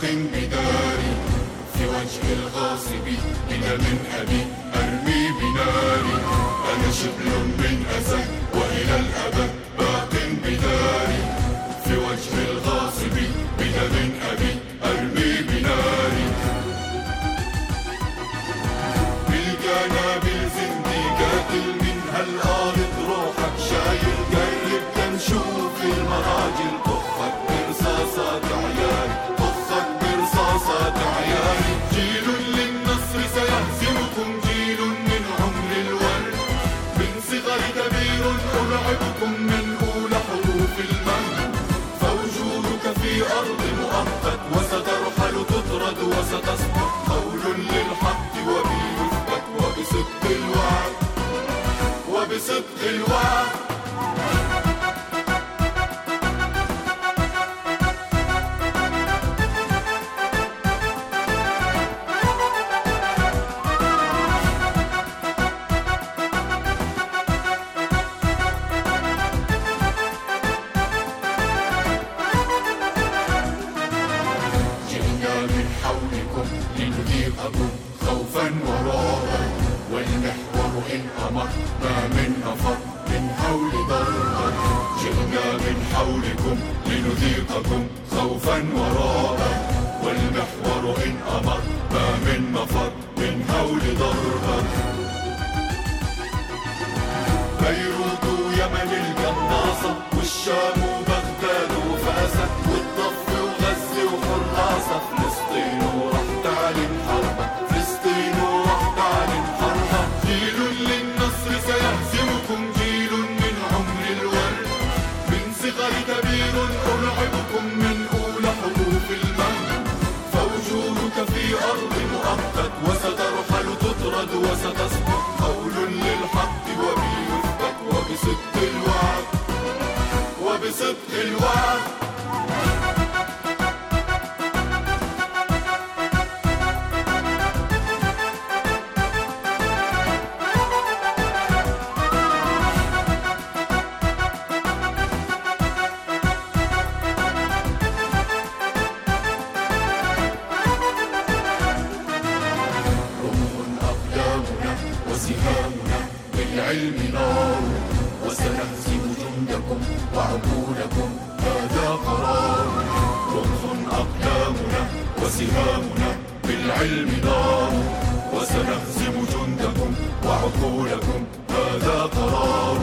بداري في وجه الغاصب بدم أبي أرمي بناري. أنا شبل من أسد وإلى الأبد باق بداري في وجه الغاصب بدم أبي أرمي بناري. بالقنابل زندي قاتل من هالأرض روحك شايل قرب تنشوف المراجل طخك برصاصات عيال طخك برصاصات عيال. جيل للنصر سيهزمكم جيل من عمر الورد من صغر كبير أرعبكم من أولى حروف المهد. فوجودك في أرض مؤقت وسترحل تطرد وستسقط قول للحق وبي يثبت وبصدق الوعد وبصدق الوعد. لنذيقكم خوفا ورعبا والمحور إن أمر ما من نفر من حول ضربا. جئنا من حولكم لنذيقكم خوفا ورعبا والمحور إن أمر ما من نفر من حول ضربا. بيروت يمن القناصة والشام وبغداد وفاسة والضف وغزة وحراسة فلسطين وراح تعلن حربة فلسطين وراح تعلن حربة. جيل للنصر سيهزمكم جيل من عمر الورد من صغر كبير أرعبكم من أولى حروف المهد. فوجودك في أرض مؤقت وسترحل تطرد وستسقط قول للحق وبي يثبت وبصدق الوعد وبصدق الوعد. وسهامنا بالعلم نار وسنهزم جندكم وعقولكم هذا قرار. رمح أقدامنا وسهامنا بالعلم نار وسنهزم جندكم وعقولكم هذا قرار.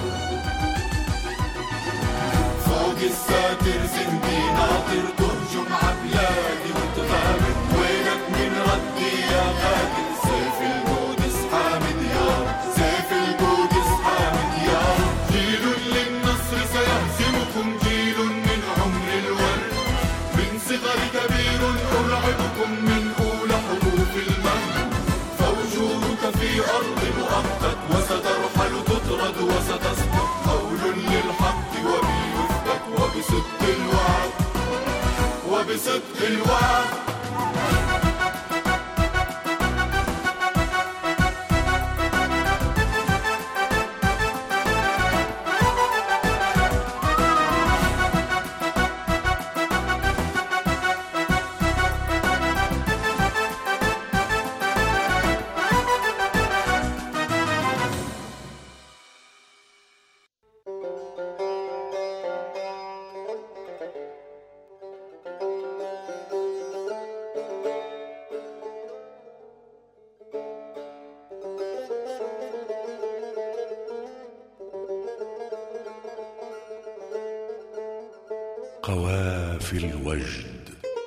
فوق الساتر زندي ناطر تهجم عبلادي وتغامر وينك من ردي يا غادر. سيف القدس حامد يا سيف القدس حامد يا. جيل للنصر سيهزمكم جيل من عمر الورد من صغر كبير أرعبكم من أولى حروف المهد. فوجودك في أرض مؤقت وسترحل تطرد وستسقط قول للحق وبي يثبت وبصدق الوعد وبصدق الوعد. قوافي الوجد.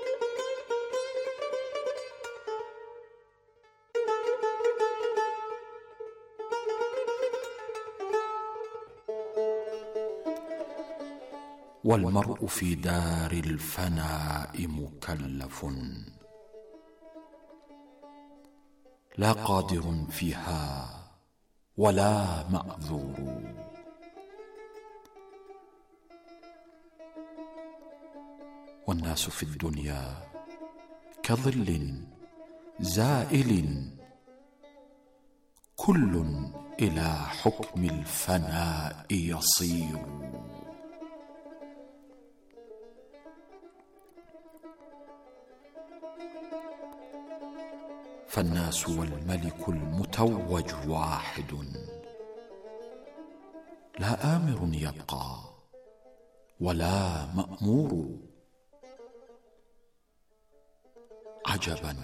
والمرء في دار الفناء مكلف لا قادر فيها ولا مأذور. والناس في الدنيا كظل زائل كل إلى حكم الفناء يصير. فالناس والملك المتوج واحد، لا آمر يبقى ولا مأمور. عجبا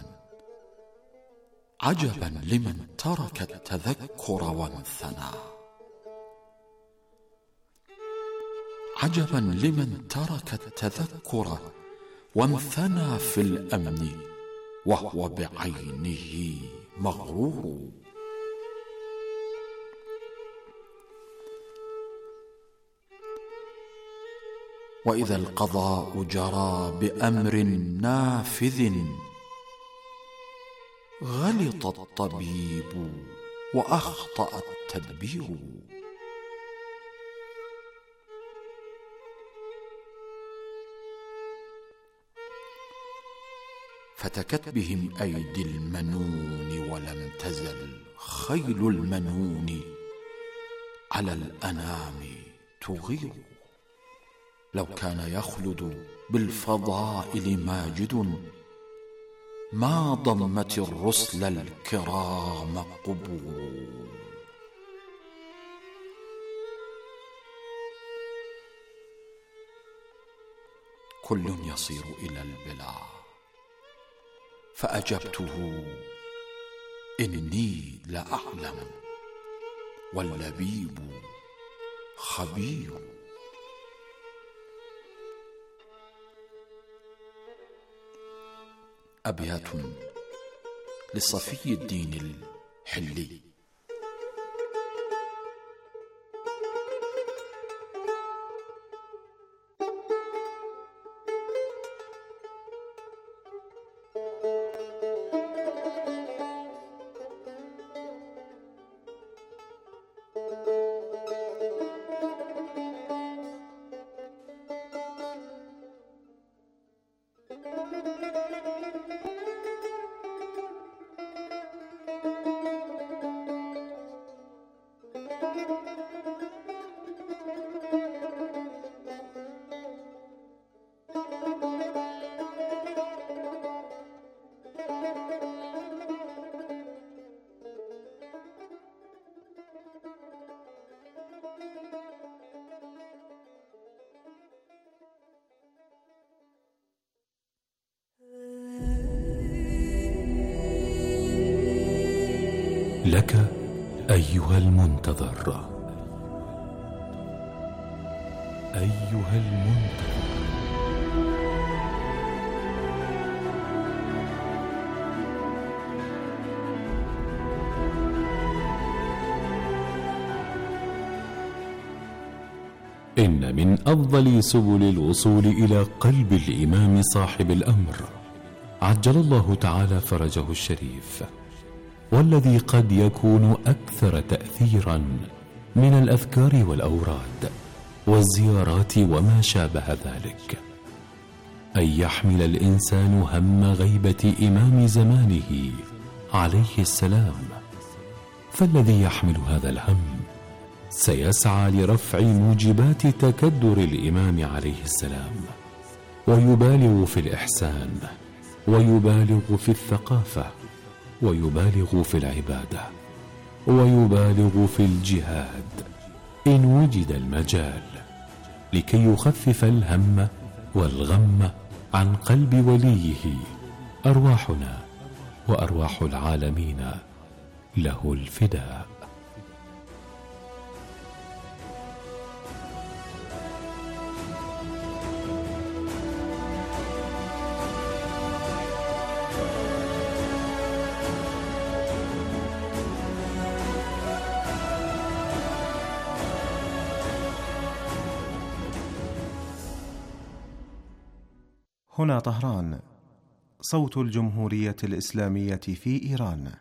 عجبا لمن ترك التذكر وانثنى، عجبا لمن ترك التذكر وانثنى في الأمن وهو بعينه مغرور. وإذا القضاء جرى بأمر نافذ، غلط الطبيب وأخطأ التدبير. فتكت بهم أيدي المنون، ولم تزل خيل المنون على الأنام تغير. لو كان يخلد بالفضائل ماجد، ما ضمت الرسل الكرام قبور. كل يصير إلى البلا، فأجبته إني لأعلم واللبيب خبير. أبيات لصفي الدين الحلي. لك أيها المنتظر، أيها المنتظر، إن من أفضل سبل الوصول إلى قلب الإمام صاحب الأمر عجل الله تعالى فرجه الشريف، والذي قد يكون أكثر تأثيرا من الأذكار والأوراد والزيارات وما شابه ذلك، أن يحمل الإنسان هم غيبة إمام زمانه عليه السلام. فالذي يحمل هذا الهم سيسعى لرفع موجبات تكدر الإمام عليه السلام، ويبالغ في الإحسان، ويبالغ في الثقافة، ويبالغ في العبادة، ويبالغ في الجهاد إن وجد المجال، لكي يخفف الهم والغم عن قلب وليه. أرواحنا وأرواح العالمين له الفداء. هنا طهران، صوت الجمهورية الإسلامية في إيران.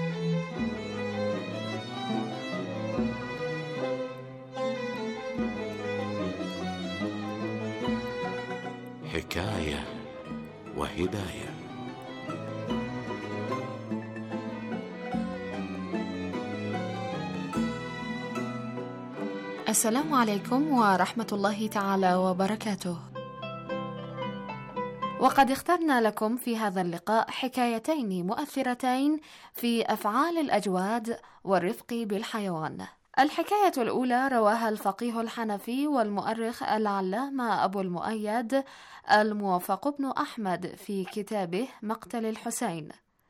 حكاية وهداية. السلام عليكم ورحمة الله تعالى وبركاته، وقد اخترنا لكم في هذا اللقاء حكايتين مؤثرتين في أفعال الأجواد والرفق بالحيوان. الحكاية الأولى رواها الفقيه الحنفي والمؤرخ العلامة أبو المؤيد الموفق بن أحمد في كتابه مقتل الحسين.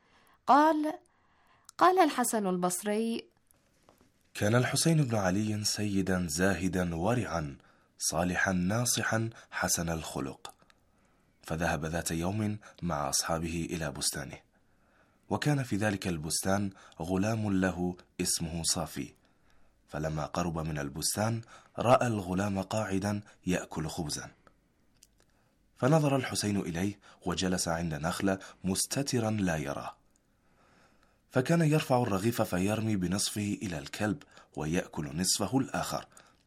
قال الحسن البصري: كان الحسين بن علي سيدا زاهدا ورعا صالحا ناصحا حسن الخلق، فذهب ذات يوم مع أصحابه إلى بستانه، وكان في ذلك البستان غلام له اسمه صافي. فلما قرب من البستان رأى الغلام قاعدا يأكل خبزا، فنظر الحسين إليه وجلس عند نخلة مستترا لا يراه، فكان يرفع الرغيف فيرمي بنصفه إلى الكلب ويأكل نصفه الآخر.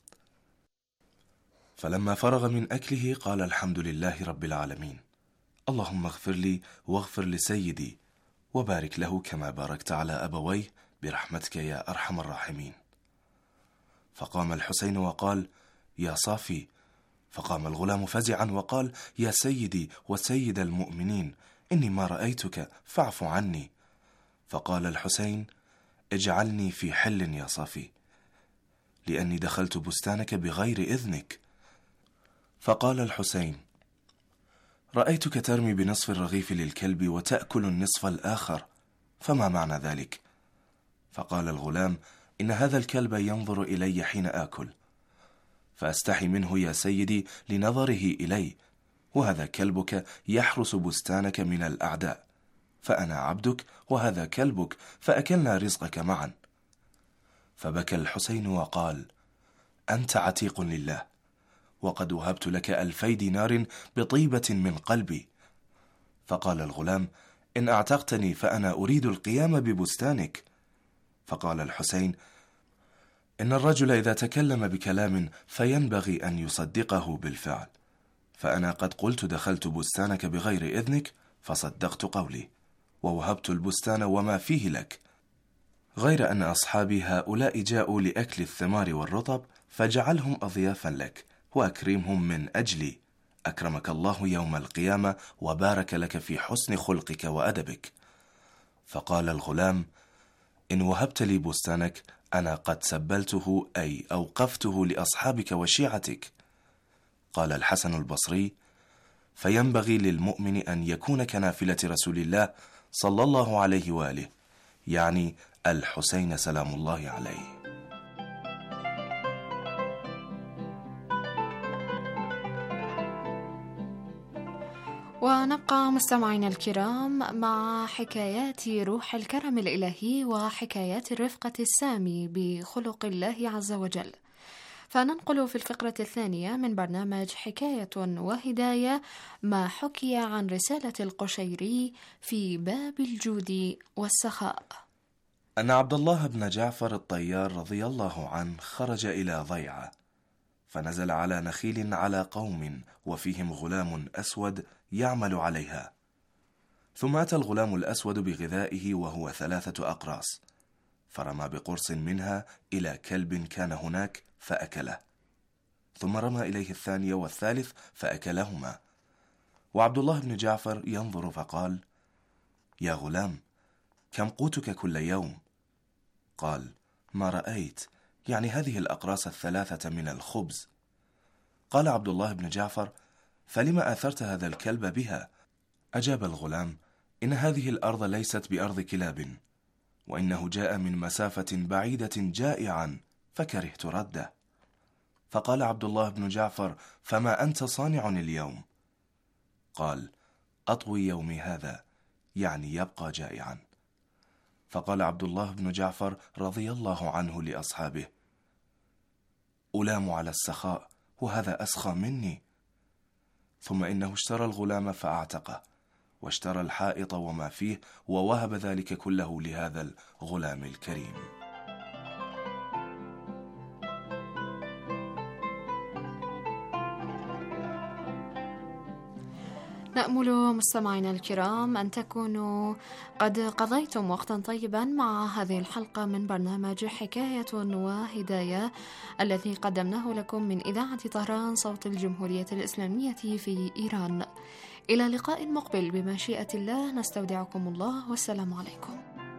فلما فرغ من أكله قال: الحمد لله رب العالمين، اللهم اغفر لي واغفر لسيدي وبارك له كما باركت على أبويه برحمتك يا أرحم الراحمين. فقام الحسين وقال: يا صافي. فقام الغلام فزعا وقال: يا سيدي وسيد المؤمنين، إني ما رأيتك فاعف عني. فقال الحسين: اجعلني في حل يا صافي، لأني دخلت بستانك بغير إذنك. فقال الحسين: رأيتك ترمي بنصف الرغيف للكلب وتأكل النصف الآخر، فما معنى ذلك؟ فقال الغلام: إن هذا الكلب ينظر إلي حين آكل، فأستحي منه يا سيدي لنظره إلي، وهذا كلبك يحرس بستانك من الأعداء، فأنا عبدك وهذا كلبك، فأكلنا رزقك معا. فبكى الحسين وقال: أنت عتيق لله، وقد وهبت لك 2000 دينار بطيبة من قلبي. فقال الغلام: إن أعتقتني فأنا أريد القيام ببستانك. فقال الحسين: إن الرجل إذا تكلم بكلام فينبغي أن يصدقه بالفعل، فأنا قد قلت دخلت بستانك بغير إذنك، فصدقت قولي ووهبت البستان وما فيه لك، غير أن أصحابي هؤلاء جاءوا لأكل الثمار والرطب، فجعلهم أضيافا لك وأكرمهم من أجلي، أكرمك الله يوم القيامة وبارك لك في حسن خلقك وأدبك. فقال الغلام: إن وهبت لي بستانك أنا قد سبلته، أي أوقفته لأصحابك وشيعتك. قال الحسن البصري: فينبغي للمؤمن أن يكون كنافلة رسول الله صلى الله عليه وآله، يعني الحسين سلام الله عليه. ونبقى مستمعينا الكرام مع حكايات روح الكرم الإلهي وحكايات الرفقة السامي بخلق الله عز وجل. فننقل في الفقرة الثانية من برنامج حكاية وهداية ما حكي عن رسالة القشيري في باب الجود والسخاء. أن عبد الله بن جعفر الطيار رضي الله عنه خرج إلى ضيعة، فنزل على نخيل على قوم وفيهم غلام أسود يعمل عليها، ثم أتى الغلام الأسود بغذائه وهو 3 أقراص، فرمى بقرص منها إلى كلب كان هناك فأكله، ثم رمى إليه 2 والثالث فأكلهما. وعبد الله بن جعفر ينظر فقال: يا غلام، كم قوتك كل يوم؟ قال: ما رأيت، يعني هذه الأقراص 3 من الخبز. قال عبد الله بن جعفر: فلما آثرت هذا الكلب بها؟ أجاب الغلام: إن هذه الأرض ليست بأرض كلاب، وإنه جاء من مسافة بعيدة جائعا فكرهت رده. فقال عبد الله بن جعفر: فما أنت صانع اليوم؟ قال: أطوي يومي هذا، يعني يبقى جائعا. فقال عبد الله بن جعفر رضي الله عنه لأصحابه: ألام على السخاء وهذا أسخى مني. ثم إنه اشترى الغلام فأعتقه، واشترى الحائط وما فيه، ووهب ذلك كله لهذا الغلام الكريم. نأمل مستمعينا الكرام أن تكونوا قد قضيتم وقتا طيبا مع هذه الحلقة من برنامج حكاية وهداية الذي قدمناه لكم من إذاعة طهران صوت الجمهورية الإسلامية في إيران. إلى لقاء مقبل بمشيئة الله، نستودعكم الله والسلام عليكم.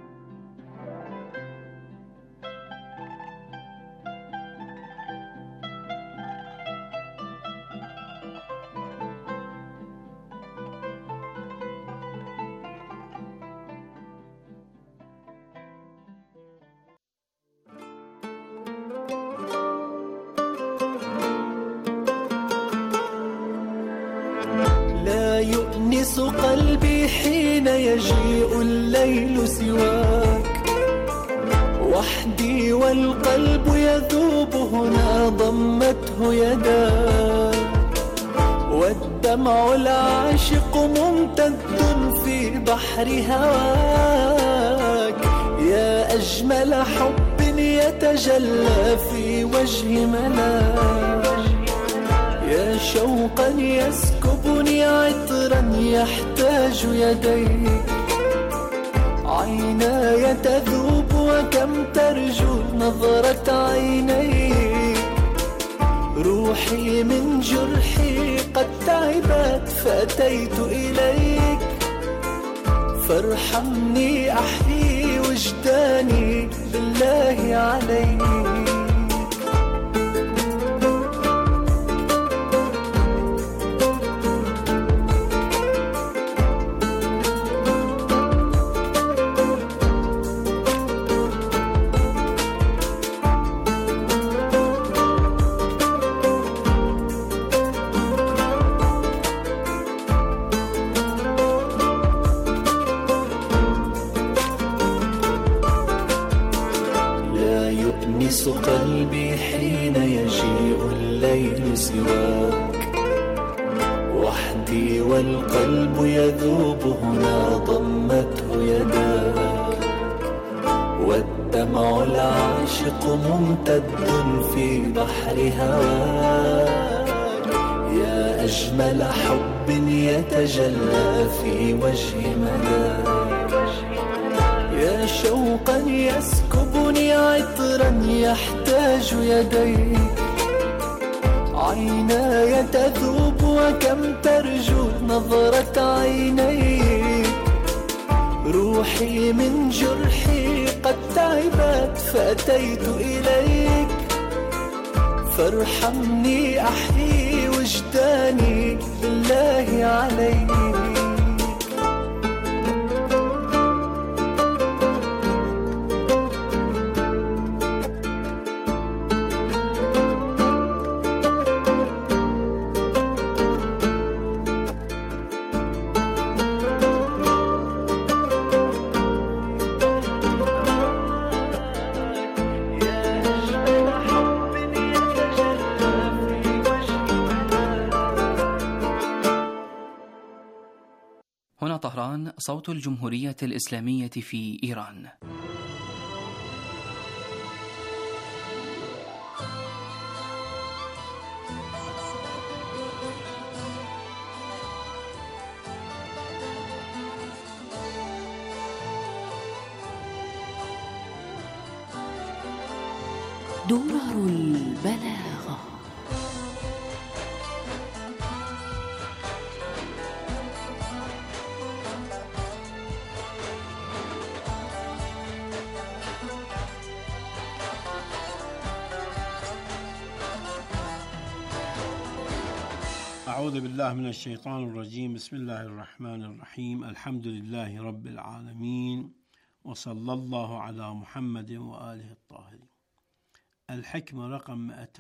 يؤنس قلبي حين يجيء الليل سواك، وحدي والقلب يذوب هنا ضمته يداك، والدمع العاشق ممتد في بحر هواك، يا أجمل حب يتجلى في وجه ملاك، يا شوقا يسكبني عطرا يحتاج يديك، عيناي تذوب وكم ترجو نظرة عينيك، روحي من جرحي قد تعبت فأتيت إليك، فارحمني أحيي وجداني بالله عليك. يؤنس قلبي حين يجيء الليل سواك، وحدي والقلب يذوب هنا ضمته يداك، والدمع العاشق ممتد في بحر هواك، يا أجمل حب يتجلى في وجه ملاك، يا شوقا يسكبني عطرا يحتاج يديك، عيناي تذوب وكم ترجو نظرة عينيك، روحي من جرحي قد تعبت فأتيت إليك، فارحمني أحيي وجداني بالله عليك. هنا طهران صوت الجمهورية الإسلامية في إيران. درر البلاغة. أعوذ بالله من الشيطان الرجيم. بسم الله الرحمن الرحيم. الحمد لله رب العالمين، وصلى الله على محمد وآله الطاهرين. الحكمة رقم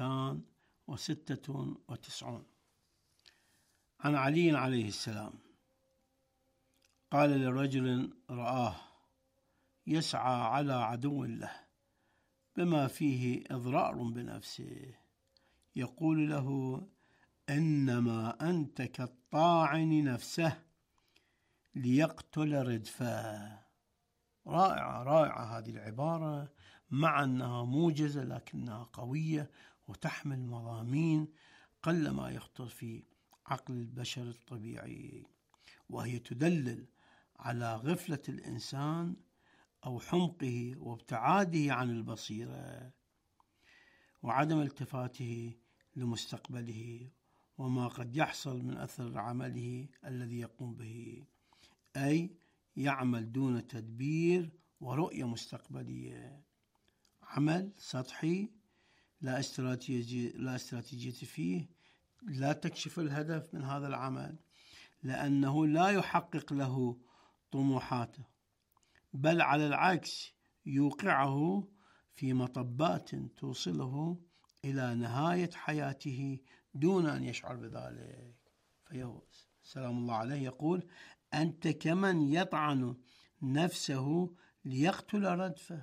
296. عن علي عليه السلام قال لرجل رآه يسعى على عدو له بما فيه إضرار بنفسه، يقول له: إنما أنت كالطاعن نفسه ليقتل ردفه. رائعة هذه العبارة، مع أنها موجزة لكنها قوية وتحمل مضامين قل ما يخطر في عقل البشر الطبيعي. وهي تدلل على غفلة الإنسان أو حمقه وابتعاده عن البصيرة وعدم التفاته لمستقبله وما قد يحصل من أثر عمله الذي يقوم به، أي يعمل دون تدبير ورؤية مستقبلية، عمل سطحي لا استراتيجية فيه، لا تكشف الهدف من هذا العمل لأنه لا يحقق له طموحاته، بل على العكس يوقعه في مطبات توصله إلى نهاية حياته دون أن يشعر بذلك فيفوز. سلام الله عليه يقول: أنت كمن يطعن نفسه ليقتل ردفه.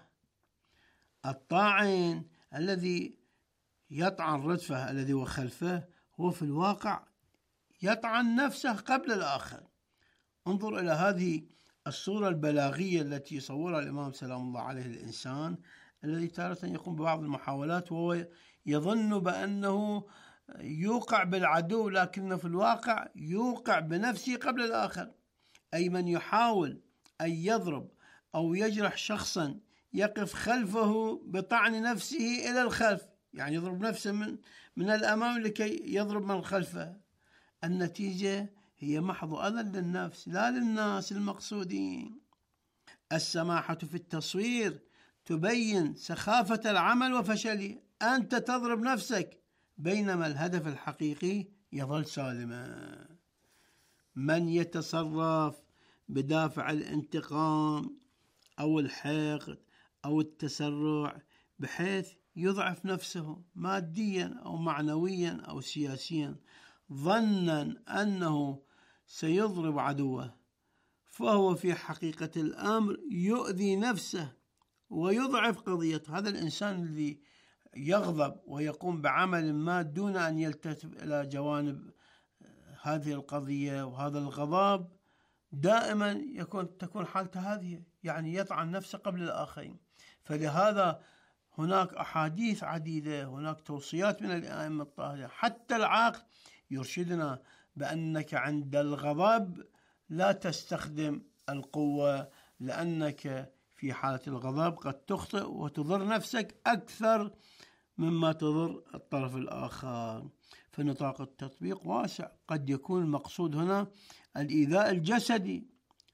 الطاعن الذي يطعن ردفه الذي هو خلفه هو في الواقع يطعن نفسه قبل الآخر. انظر إلى هذه الصورة البلاغية التي يصورها الإمام سلام الله عليه الإنسان الذي تارة يقوم ببعض المحاولات وهو يظن بأنه يوقع بالعدو، لكنه في الواقع يوقع بنفسه قبل الآخر. أي من يحاول أن يضرب أو يجرح شخصا يقف خلفه بطعن نفسه إلى الخلف، يعني يضرب نفسه من الأمام لكي يضرب من خلفه. النتيجة هي محض أذى للنفس لا للناس المقصودين. السماحة في التصوير تبين سخافة العمل وفشله. أنت تضرب نفسك بينما الهدف الحقيقي يظل سالما. من يتصرف بدافع الانتقام أو الحقد أو التسرع بحيث يضعف نفسه ماديا أو معنويا أو سياسيا ظنا أنه سيضرب عدوه، فهو في حقيقة الأمر يؤذي نفسه ويضعف قضيته. هذا الإنسان الذي يغضب ويقوم بعمل ما دون أن يلتفت إلى جوانب هذه القضية وهذا الغضب دائما تكون حالته هذه، يعني يطعن نفسه قبل الآخرين. فلهذا هناك أحاديث عديدة، هناك توصيات من الأئمة الطاهرة، حتى العقل يرشدنا بأنك عند الغضب لا تستخدم القوة، لأنك في حالة الغضب قد تخطئ وتضر نفسك أكثر مما تضر الطرف الآخر. فنطاق التطبيق واسع، قد يكون المقصود هنا الإيذاء الجسدي،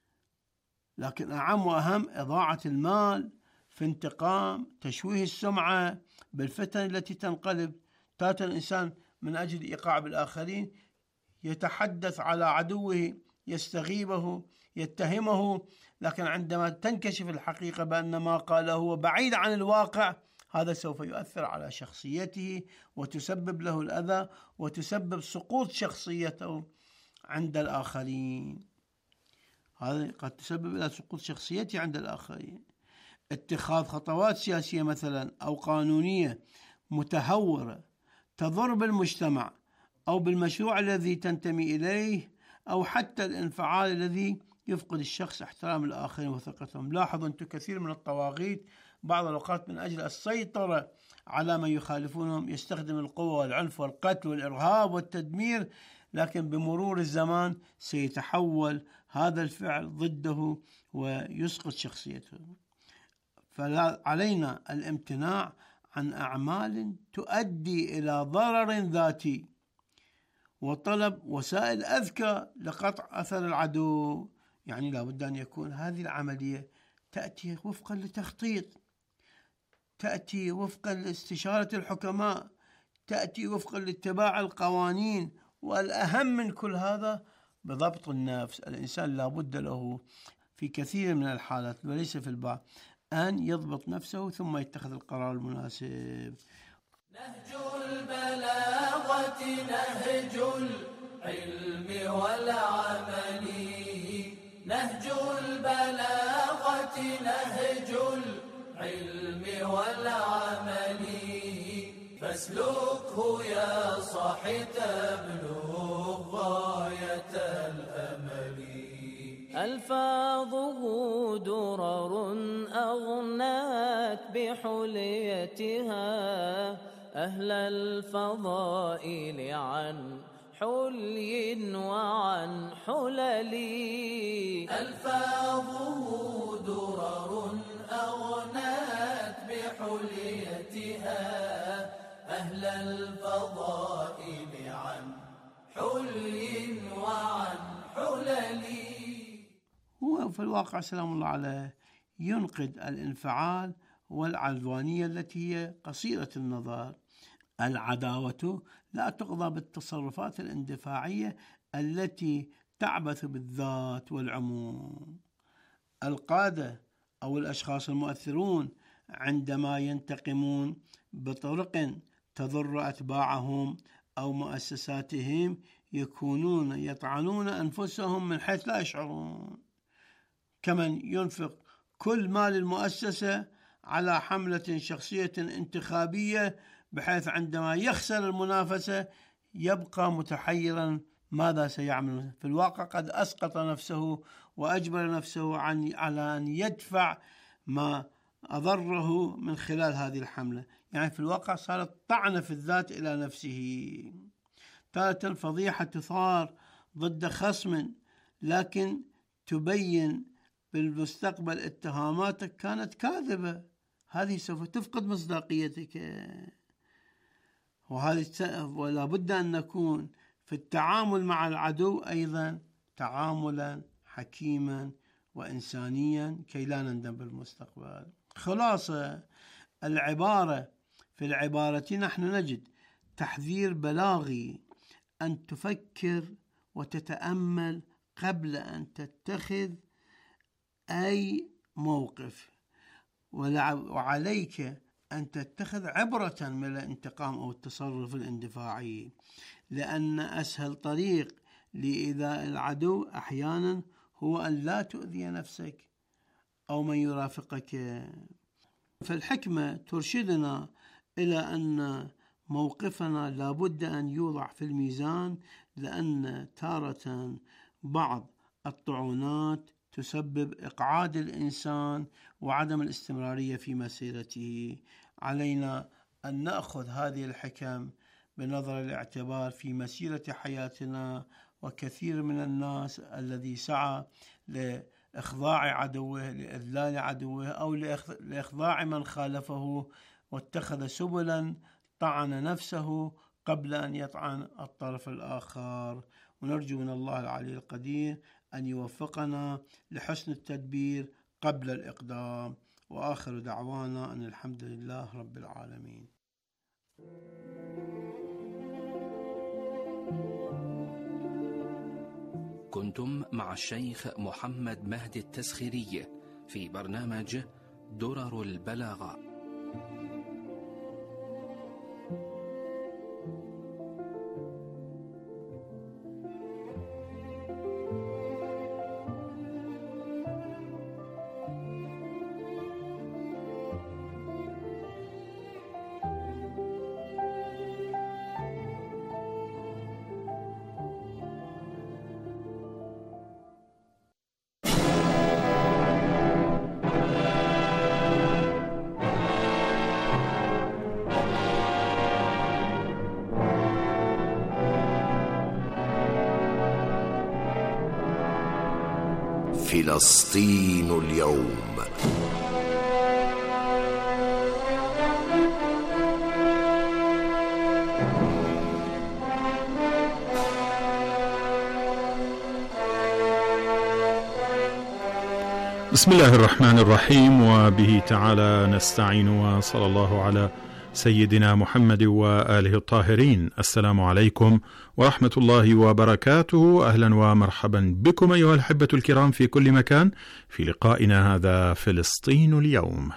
لكن أعم وأهم إضاعة المال في انتقام، تشويه السمعة بالفتن التي تنقلب. تات الإنسان من أجل إيقاع بالآخرين يتحدث على عدوه، يستغيبه، يتهمه، لكن عندما تنكشف الحقيقة بأن ما قاله هو بعيد عن الواقع، هذا سوف يؤثر على شخصيته وتسبب له الأذى وتسبب سقوط شخصيته عند الآخرين. هذا قد تسبب إلى سقوط شخصيته عند الآخرين. اتخاذ خطوات سياسية مثلا أو قانونية متهورة تضر بالمجتمع أو بالمشروع الذي تنتمي إليه، أو حتى الانفعال الذي يفقد الشخص احترام الآخرين وثقتهم. لاحظوا أنتم كثير من الطواغيت بعض الأوقات من أجل السيطرة على من يخالفونهم يستخدم القوة والعنف والقتل والإرهاب والتدمير، لكن بمرور الزمان سيتحول هذا الفعل ضده ويسقط شخصيته. فعلينا الامتناع عن أعمال تؤدي إلى ضرر ذاتي وطلب وسائل أذكى لقطع أثر العدو. يعني لابد أن يكون هذه العملية تأتي وفقا لتخطيط، تأتي وفقا لاستشارة الحكماء، تأتي وفقا لاتباع القوانين، والأهم من كل هذا بضبط النفس. الإنسان لابد له في كثير من الحالات وليس في البعض أن يضبط نفسه ثم يتخذ القرار المناسب. نهج البلاغة نهج العلم والعمل، نهج البلاغة نهج العلم والعمل، فاسلكه يا صاحي تبلغ غاية الأمل. ألفاظه درر أغنات بحليتها أهل الفضائل عن حلي وعن حللي. ألفاظه درر أغنت بحليتها أهل الفضائل عن حلي وعن حللي. هو في الواقع سلام الله عليه ينقد الانفعال والعدوانية التي هي قصيرة النظر. العداوة لا تقضى بالتصرفات الاندفاعية التي تعبث بالذات والعموم. القادة أو الأشخاص المؤثرون عندما ينتقمون بطرق تضر أتباعهم أو مؤسساتهم يكونون يطعنون أنفسهم من حيث لا يشعرون، كمن ينفق كل مال المؤسسة على حملة شخصية انتخابية بحيث عندما يخسر المنافسة يبقى متحيرا ماذا سيعمل. في الواقع قد أسقط نفسه وأجبر نفسه على أن يدفع ما أضره من خلال هذه الحملة. يعني في الواقع صارت طعنة في الذات إلى نفسه. تارة فضيحة تثار ضد خصم لكن تبين بالمستقبل اتهاماتك كانت كاذبة، هذه سوف تفقد مصداقيتك. ولا بد أن نكون في التعامل مع العدو أيضا تعاملا حكيما وإنسانيا كي لا نندم بالمستقبل. خلاصة العبارة، في العبارة نحن نجد تحذير بلاغي أن تفكر وتتأمل قبل أن تتخذ أي موقف، وعليك أن تتخذ عبرة من الانتقام أو التصرف الاندفاعي، لأن أسهل طريق لإيذاء العدو أحيانا هو أن لا تؤذي نفسك أو من يرافقك. فالحكمة ترشدنا إلى أن موقفنا لابد أن يوضع في الميزان، لأن تارة بعض الطعونات تسبب إقعاد الإنسان وعدم الاستمرارية في مسيرته. علينا أن نأخذ هذه الحكم بنظر الاعتبار في مسيرة حياتنا. وكثير من الناس الذي سعى لإخضاع عدوه، لإذلال عدوه، أو لإخضاع من خالفه، واتخذ سبلا طعن نفسه قبل أن يطعن الطرف الآخر. ونرجو من الله العلي القدير أن يوفقنا لحسن التدبير قبل الإقدام. وآخر دعوانا أن الحمد لله رب العالمين. كنتم مع الشيخ محمد مهدي التسخيري في برنامج درر البلاغة. فلسطين اليوم. بسم الله الرحمن الرحيم، وبه تعالى نستعين، وصلى الله على سيدنا محمد وآله الطاهرين. السلام عليكم ورحمة الله وبركاته. أهلا ومرحبا بكم أيها الأحبة الكرام في كل مكان في لقائنا هذا فلسطين اليوم.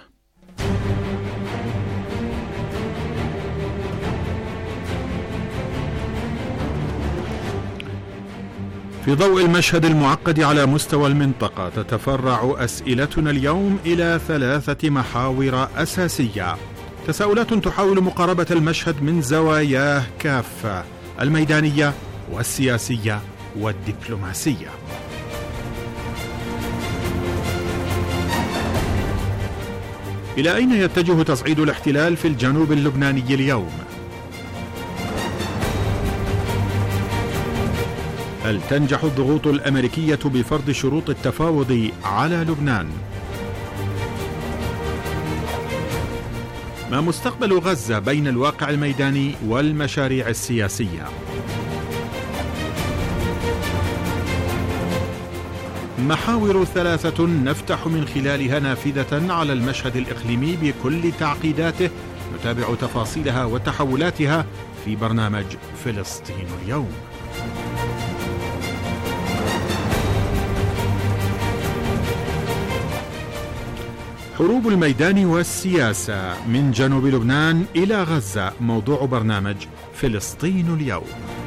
في ضوء المشهد المعقد على مستوى المنطقة تتفرع أسئلتنا اليوم إلى 3 محاور أساسية، تساؤلات تحاول مقاربة المشهد من زواياه كافة: الميدانية والسياسية والدبلوماسية. إلى أين يتجه تصعيد الاحتلال في الجنوب اللبناني اليوم؟ هل تنجح الضغوط الأمريكية بفرض شروط التفاوض على لبنان؟ ما مستقبل غزة بين الواقع الميداني والمشاريع السياسية؟ محاور 3 نفتح من خلالها نافذة على المشهد الإقليمي بكل تعقيداته، نتابع تفاصيلها وتحولاتها في برنامج فلسطين اليوم. حروب الميدان والسياسة من جنوب لبنان إلى غزة، موضوع برنامج فلسطين اليوم.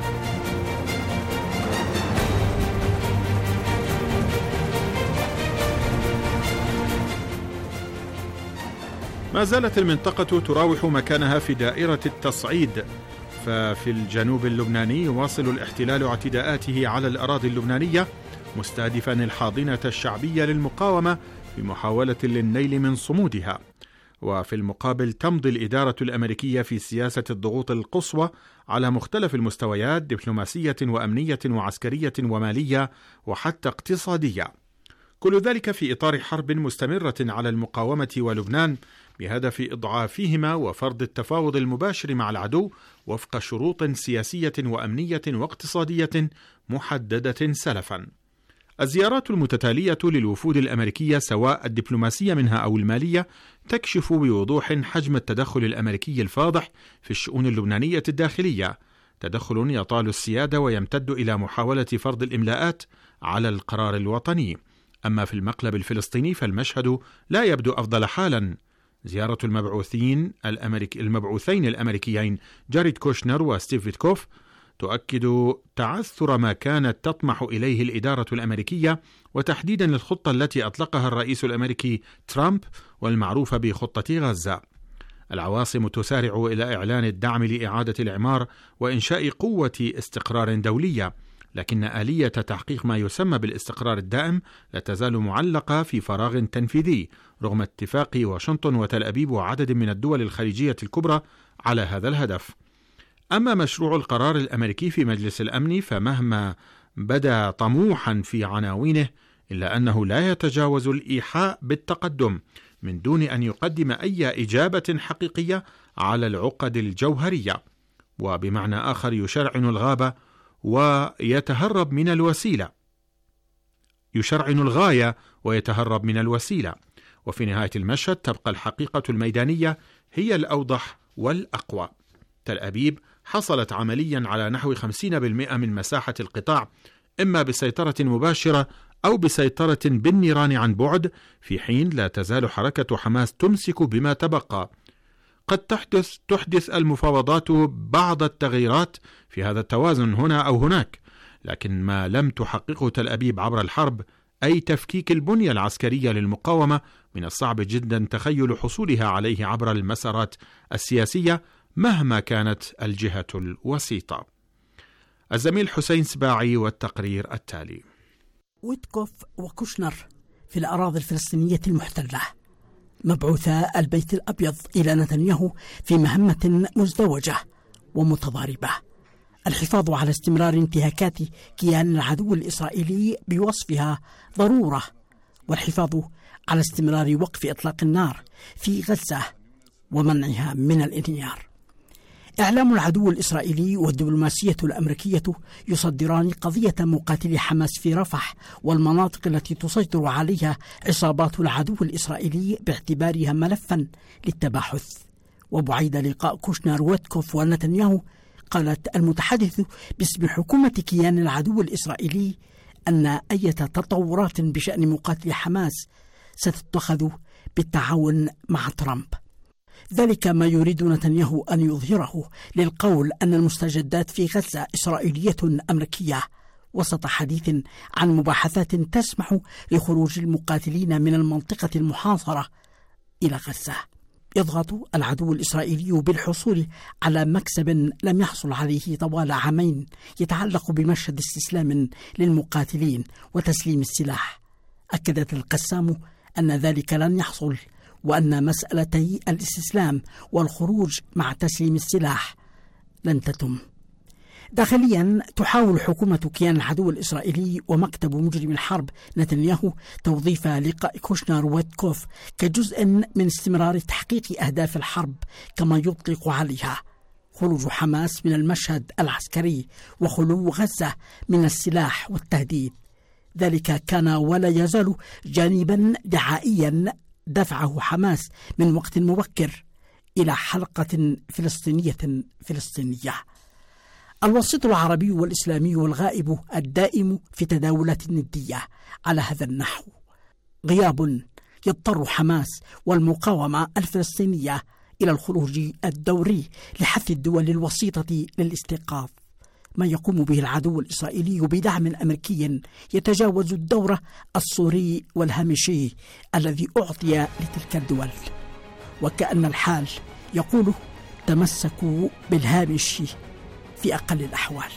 ما زالت المنطقة تراوح مكانها في دائرة التصعيد، ففي الجنوب اللبناني يواصل الاحتلال اعتداءاته على الأراضي اللبنانية مستهدفا الحاضنة الشعبية للمقاومة في محاولة للنيل من صمودها. وفي المقابل تمضي الإدارة الأمريكية في سياسة الضغوط القصوى على مختلف المستويات، دبلوماسية وأمنية وعسكرية ومالية وحتى اقتصادية، كل ذلك في إطار حرب مستمرة على المقاومة ولبنان بهدف إضعافهما وفرض التفاوض المباشر مع العدو وفق شروط سياسية وأمنية واقتصادية محددة سلفا. الزيارات المتتالية للوفود الأمريكية سواء الدبلوماسية منها أو المالية تكشف بوضوح حجم التدخل الأمريكي الفاضح في الشؤون اللبنانية الداخلية، تدخل يطال السيادة ويمتد إلى محاولة فرض الإملاءات على القرار الوطني. أما في المقلب الفلسطيني فالمشهد لا يبدو أفضل حالا. زيارة المبعوثين الأمريكيين جاريد كوشنر وستيف فيتكوف تؤكد تعثر ما كانت تطمح إليه الإدارة الأمريكية، وتحديدا الخطة التي أطلقها الرئيس الأمريكي ترامب والمعروفة بخطة غزة. العواصم تسارع إلى إعلان الدعم لإعادة الإعمار وإنشاء قوة استقرار دولية، لكن آلية تحقيق ما يسمى بالاستقرار الدائم لا تزال معلقة في فراغ تنفيذي رغم اتفاق واشنطن وتل أبيب وعدد من الدول الخليجية الكبرى على هذا الهدف. أما مشروع القرار الأمريكي في مجلس الأمن فمهما بدا طموحا في عناوينه إلا أنه لا يتجاوز الإيحاء بالتقدم من دون أن يقدم أي إجابة حقيقية على العقد الجوهرية، وبمعنى آخر يشرعن الغابة ويتهرب من الوسيلة، يشرعن الغاية ويتهرب من الوسيلة. وفي نهاية المشهد تبقى الحقيقة الميدانية هي الأوضح والأقوى. تل أبيب حصلت عمليا على نحو 50% من مساحة القطاع، إما بسيطرة مباشرة أو بسيطرة بالنيران عن بعد، في حين لا تزال حركة حماس تمسك بما تبقى. قد تحدث المفاوضات بعض التغييرات في هذا التوازن هنا أو هناك، لكن ما لم تحققه تل أبيب عبر الحرب أي تفكيك البنية العسكرية للمقاومة من الصعب جدا تخيل حصولها عليه عبر المسارات السياسية مهما كانت الجهة الوسيطة. الزميل حسين سباعي والتقرير التالي. ويتكوف وكوشنر في الأراضي الفلسطينية المحتلة، مبعوثا البيت الأبيض إلى نتنياهو في مهمة مزدوجة ومتضاربة: الحفاظ على استمرار انتهاكات كيان العدو الإسرائيلي بوصفها ضرورة، والحفاظ على استمرار وقف إطلاق النار في غزة ومنعها من الانهيار. إعلام العدو الإسرائيلي والدبلوماسية الأمريكية يصدران قضية مقاتلي حماس في رفح والمناطق التي تسيطر عليها عصابات العدو الإسرائيلي باعتبارها ملفا للتباحث. وبعيد لقاء كوشنر ويتكوف ونتنياهو، قالت المتحدث باسم حكومة كيان العدو الإسرائيلي أن أي تطورات بشأن مقاتلي حماس ستتخذ بالتعاون مع ترامب. ذلك ما يريد نتنياهو أن يظهره للقول أن المستجدات في غزة إسرائيلية أمريكية، وسط حديث عن مباحثات تسمح لخروج المقاتلين من المنطقة المحاصرة إلى غزة. يضغط العدو الإسرائيلي بالحصول على مكسب لم يحصل عليه طوال عامين يتعلق بمشهد استسلام للمقاتلين وتسليم السلاح. أكدت القسام أن ذلك لن يحصل، وأن مسألتي الاستسلام والخروج مع تسليم السلاح لن تتم. داخليا تحاول حكومة كيان العدو الإسرائيلي ومكتب مجرم الحرب نتنياهو توظيف لقاء كوشنر ويتكوف كجزء من استمرار تحقيق أهداف الحرب كما يطلق عليها خروج حماس من المشهد العسكري وخلو غزة من السلاح والتهديد. ذلك كان ولا يزال جانبا دعائيا دفعه حماس من وقت مبكر إلى حلقة فلسطينية. الوسيط العربي والإسلامي والغائب الدائم في تداولات ندية على هذا النحو غياب يضطر حماس والمقاومة الفلسطينية إلى الخروج الدوري لحث الدول الوسيطة للاستيقاظ. ما يقوم به العدو الإسرائيلي بدعم أمريكي يتجاوز الدور السوري والهامشي الذي أعطي لتلك الدول، وكأن الحال يقول تمسكوا بالهامش في أقل الأحوال.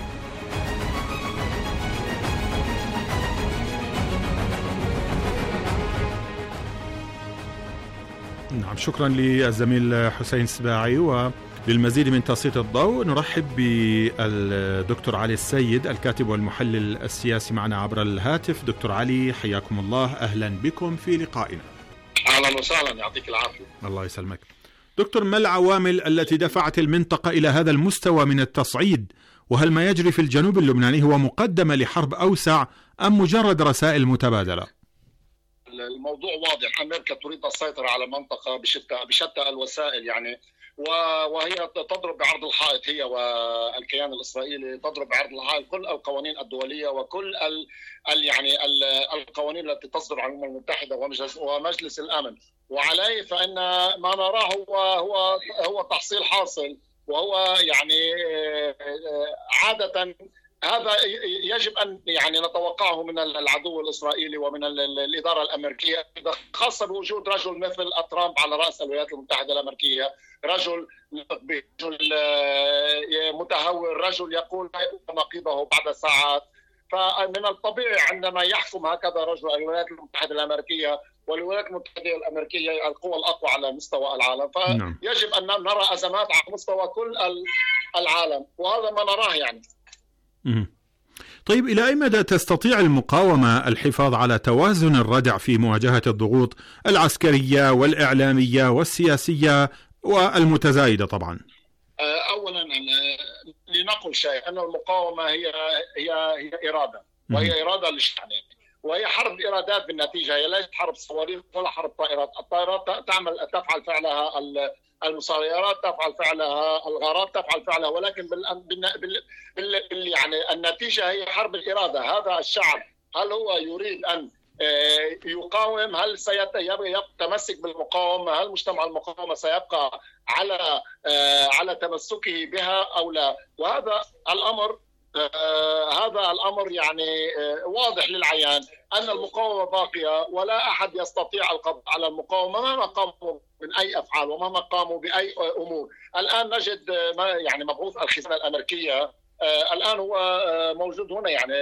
نعم، شكرا للزميل حسين السباعي. وللمزيد من تسليط الضوء نرحب بالدكتور علي السيد الكاتب والمحلل السياسي معنا عبر الهاتف. دكتور علي، حياكم الله، أهلا بكم في لقائنا. أهلا وسهلا، يعطيك العافية. الله يسلمك. دكتور، ما العوامل التي دفعت المنطقة إلى هذا المستوى من التصعيد؟ وهل ما يجري في الجنوب اللبناني هو مقدمة لحرب أوسع أم مجرد رسائل متبادلة؟ الموضوع واضح، أمريكا تريد السيطرة على المنطقة بشتى الوسائل يعني، وهي تضرب بعرض الحائط، هي والكيان الإسرائيلي تضرب بعرض الحائط كل القوانين الدولية وكل القوانين التي تصدر عن الأمم المتحدة ومجلس الأمن. وعليه فإن ما نراه هو تحصيل حاصل، وهو يعني عادة هذا يجب أن يعني نتوقعه من العدو الإسرائيلي ومن الإدارة الأمريكية، خاصة بوجود رجل مثل ترامب على رأس الولايات المتحدة الأمريكية، رجل متهور، رجل يقول نقيضه بعد ساعات. فمن الطبيعي عندما يحكم هكذا رجل الولايات المتحدة الأمريكية، والولايات المتحدة الأمريكية القوى الأقوى على مستوى العالم، فيجب أن نرى أزمات على مستوى كل العالم، وهذا ما نراه يعني. طيب، إلى أي مدى تستطيع المقاومة الحفاظ على توازن الردع في مواجهة الضغوط العسكرية والإعلامية والسياسية والمتزايدة طبعا؟ أولا لنقل شيء، أن المقاومة هي إرادة، وهي إرادة للشعب، وهي حرب إرادات بالنتيجة، هي ليست حرب صواريخ ولا حرب طائرات. الطائرات تفعل فعلها، المسيرات تفعل فعلها، الغارات تفعل فعلها، ولكن يعني النتيجة هي حرب الإرادة. هذا الشعب هل هو يريد أن يقاوم؟ هل سيتمسك بالمقاومة؟ هل مجتمع المقاومة سيبقى على تمسكه بها أو لا؟ وهذا الأمر يعني واضح للعيان أن المقاومة باقية، ولا أحد يستطيع القضاء على المقاومة مهما قاموا من أي أفعال ومهما قاموا بأي أمور. الآن نجد يعني مبعوث الخزانة الأمريكية الآن هو موجود هنا، يعني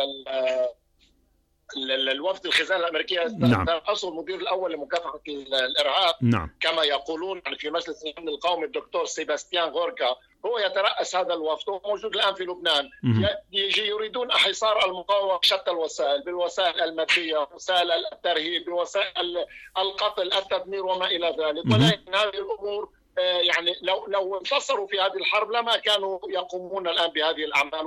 الوفد الخزانة الأمريكية، أصل المدير الأول لمكافحة الإرهاب كما يقولون يعني في مجلس الأمن القومي الدكتور سيباستيان غوركا، هو يترأس هذا الوفد، وهو موجود الآن في لبنان. يريدون حصار المقاومة بشتى الوسائل، بالوسائل المادية، وسائل الترهيب، بوسائل القتل، التدمير وما إلى ذلك. ولكن هذه الأمور يعني لو انتصروا في هذه الحرب لما كانوا يقومون الآن بهذه الأعمال،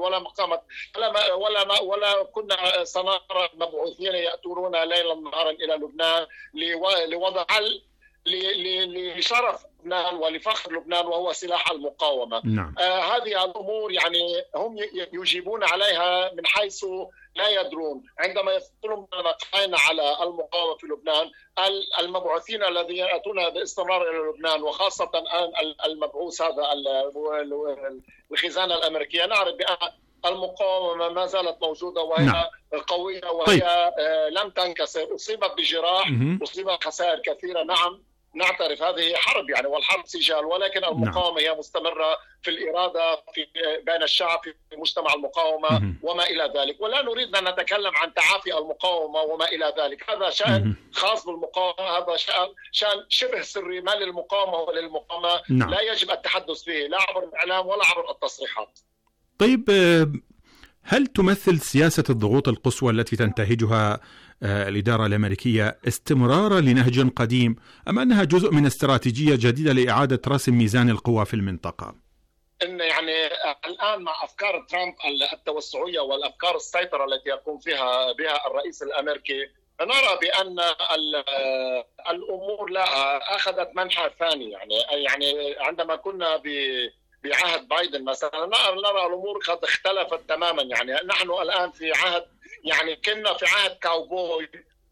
ولا كنا سنرى مبعوثين يأتون ليلا نهارا إلى لبنان لوضع حل لشرف لبنان ولفخر لبنان، وهو سلاح المقاومة. هذه الأمور يعني هم يجيبون عليها من حيث لا يدرون. عندما يقولون نقعين على المقاومة في لبنان، المبعوثين الذين يأتون باستمرار إلى لبنان، وخاصة المبعوث هذا الخزانة الأمريكية، نعرف بأن المقاومة ما زالت موجودة وهي قوية، وهي لم تنكسر، أصيبت بجراح، أصيبت خسائر كثيرة. نعم نعترف هذه حرب يعني، والحرب سجال، ولكن المقاومة هي مستمرة في الإرادة بين الشعب في مجتمع المقاومة وما إلى ذلك. ولا نريد أن نتكلم عن تعافي المقاومة وما إلى ذلك، هذا شأن خاص بالمقاومة، هذا شأن شبه سري ما للمقاومة وللمقاومة لا يجب التحدث فيه لا عبر الإعلام ولا عبر التصريحات. طيب، هل تمثل سياسة الضغوط القصوى التي تنتهجها الإدارة الأمريكية استمرارا لنهج قديم، أم أنها جزء من استراتيجية جديدة لإعادة رسم ميزان القوى في المنطقة؟ إن يعني الآن مع أفكار ترامب التوسعية والأفكار السيطرة التي يقوم بها الرئيس الأمريكي، نرى بأن الأمور لا أخذت منحى ثاني. يعني عندما كنا بعهد بايدن مثلا نرى الأمور قد اختلفت تماما. يعني نحن الآن في عهد، يعني كنا في عهد كاوبوي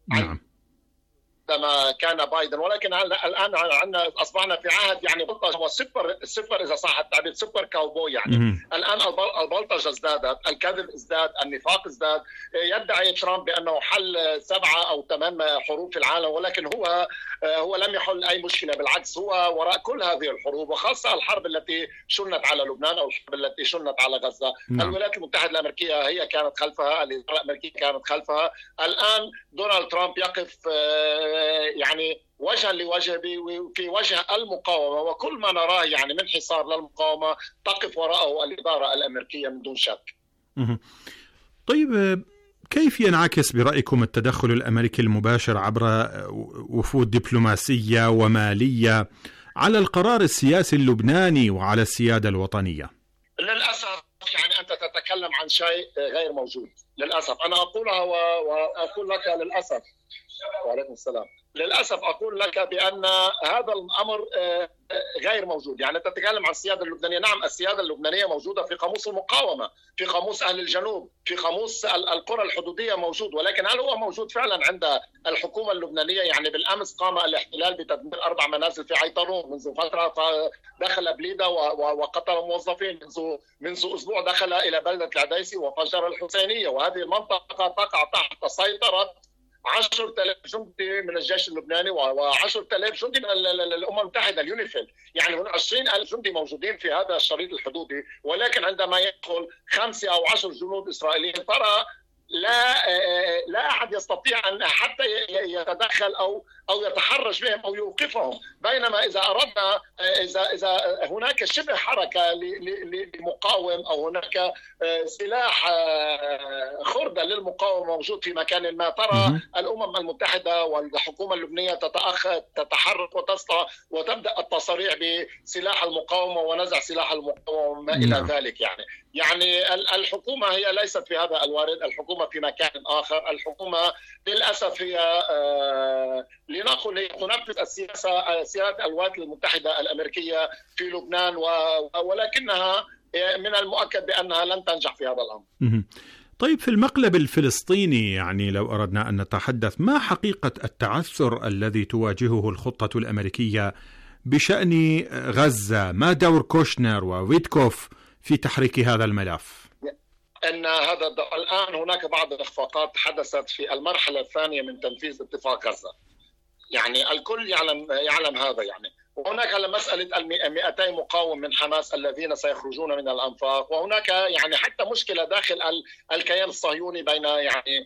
عندما كان بايدن، ولكن الآن أصبحنا في عهد يعني هو سوبر إذا صح التعبير، سوبر كاوبوي. يعني الآن البلطجة ازدادت، الكذب ازداد، النفاق ازداد. يدعي ترامب بأنه حل 7 أو 8 حروب في العالم، ولكن هو لم يحل أي مشكلة، بالعكس هو وراء كل هذه الحروب، وخاصة الحرب التي شنت على لبنان أو الحرب التي شنت على غزة. الولايات المتحدة الأمريكية هي كانت خلفها، الإدارة الأمريكية كانت خلفها. الآن دونالد ترامب يقف يعني وجها لوجه في وجه المقاومة، وكل ما نراه يعني من حصار للمقاومة تقف وراءه الإدارة الأمريكية من دون شك. طيب، كيف ينعكس برأيكم التدخل الأمريكي المباشر عبر وفود دبلوماسية ومالية على القرار السياسي اللبناني وعلى السيادة الوطنية؟ للأسف يعني أنت تتكلم عن شيء غير موجود. للأسف أنا أقولها وأقول لك للأسف. وعليكم السلام. للأسف أقول لك بأن هذا الأمر غير موجود. يعني تتكلم عن السيادة اللبنانية، نعم السيادة اللبنانية موجودة في قاموس المقاومة، في قاموس أهل الجنوب، في قاموس القرى الحدودية موجود، ولكن هل هو موجود فعلا عند الحكومة اللبنانية؟ يعني بالأمس قام الاحتلال بتدمير 4 منازل في عيطرون، منذ فترة دخل بليدة وقتل موظفين، منذ أسبوع دخل إلى بلدة العديسي وفجر الحسينية، وهذه المنطقة تقع تحت سيطرة 10,000 جندي من الجيش اللبناني و10,000 جندي من الأمم المتحدة اليونيفيل. يعني هنا 20,000 جندي موجودين في هذا الشريط الحدودي، ولكن عندما يدخل 5 أو 10 جنود إسرائيليين ترى لا أحد يستطيع أن حتى يتدخل أو يتحرش بهم أو يوقفهم. بينما إذا أردنا إذا هناك شبه حركة لمقاوم أو هناك سلاح خردة للمقاومة موجود في مكان ما، ترى الأمم المتحدة والحكومة اللبنانية تتحرك وتسعى وتبدأ التصريح بسلاح المقاومة ونزع سلاح المقاومة وما إلى ذلك. يعني الحكومة هي ليست في هذا الوارد، الحكومة في مكان آخر. الحكومة للأسف هي لنقل هي تنفذ سياسة الولايات المتحدة الأمريكية في لبنان، ولكنها من المؤكد بأنها لن تنجح في هذا الأمر. طيب، في المقلب الفلسطيني يعني لو أردنا أن نتحدث، ما حقيقة التعثر الذي تواجهه الخطة الأمريكية بشأن غزة؟ ما دور كوشنر وويتكوف في تحريك هذا الملف؟ أن الآن هناك بعض الإخفاقات حدثت في المرحلة الثانية من تنفيذ اتفاق غزة. يعني الكل يعلم هذا. يعني وهناك مسألة 200 مقاوم من حماس الذين سيخرجون من الأنفاق، وهناك يعني حتى مشكلة داخل الكيان الصهيوني بين يعني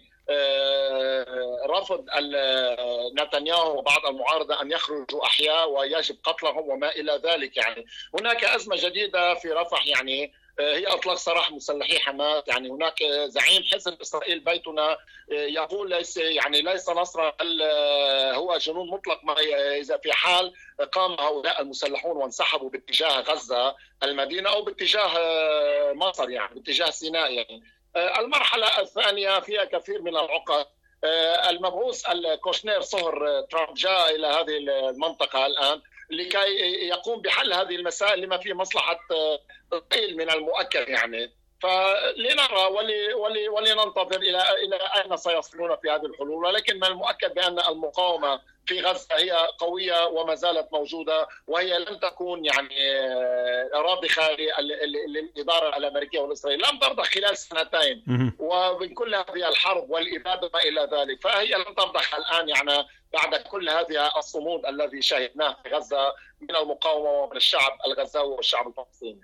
رفض نتنياهو وبعض المعارضة أن يخرجوا أحياء ويجب قتلهم وما إلى ذلك. يعني هناك أزمة جديدة في رفح، يعني هي أطلاق سراح مسلحي حماس. يعني هناك زعيم حزب إسرائيل بيتنا يقول ليس نصر هو جنون مطلق، ما إذا في حال قام هؤلاء المسلحون وانسحبوا باتجاه غزة المدينة أو باتجاه مصر، يعني باتجاه سيناء. يعني المرحلة الثانية فيها كثير من العقد. المبعوث الكوشنير صهر ترامب جاء إلى هذه المنطقة الآن لكي يقوم بحل هذه المسائل لما فيه مصلحة إسرائيل من المؤكد. يعني فلنرى ولننتظر إلى أين سيصلون في هذه الحلول، ولكن من المؤكد بأن المقاومة في غزة هي قوية وما زالت موجودة، وهي لن تكون يعني رابخة للإدارة الأمريكية والإسرائيلية، لم ترضخ خلال 2 ومن كل هذه الحرب والإبادة ما إلى ذلك، فهي لن ترضخ الآن يعني بعد كل هذه الصمود الذي شهدناه في غزة من المقاومة ومن الشعب الغزاوي والشعب الفلسطيني.